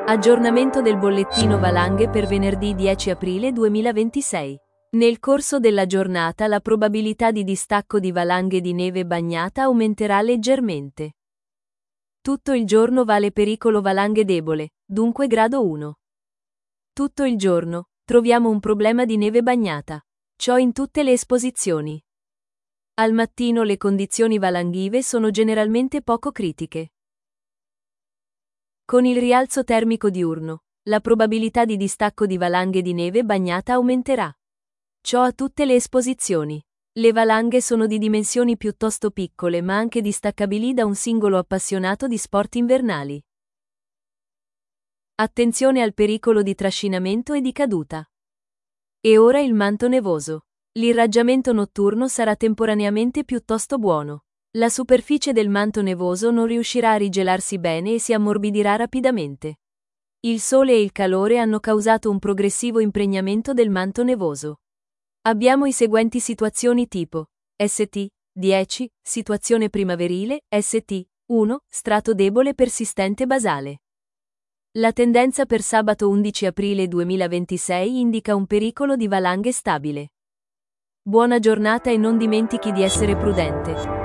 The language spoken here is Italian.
Aggiornamento del bollettino valanghe per venerdì 10 aprile 2026. Nel corso della giornata la probabilità di distacco di valanghe di neve bagnata aumenterà leggermente. Tutto il giorno vale pericolo valanghe debole, dunque grado 1. Tutto il giorno troviamo un problema di neve bagnata. Ciò in tutte le esposizioni. Al mattino le condizioni valanghive sono generalmente poco critiche. Con il rialzo termico diurno, la probabilità di distacco di valanghe di neve bagnata aumenterà. Ciò a tutte le esposizioni. Le valanghe sono di dimensioni piuttosto piccole ma anche distaccabili da un singolo appassionato di sport invernali. Attenzione al pericolo di trascinamento e di caduta. E ora il manto nevoso. L'irraggiamento notturno sarà temporaneamente piuttosto buono. La superficie del manto nevoso non riuscirà a rigelarsi bene e si ammorbidirà rapidamente. Il sole e il calore hanno causato un progressivo impregnamento del manto nevoso. Abbiamo i seguenti situazioni tipo: ST 10, situazione primaverile, ST 1, strato debole persistente basale. La tendenza per sabato 11 aprile 2026 indica un pericolo di valanghe stabile. Buona giornata e non dimentichi di essere prudente.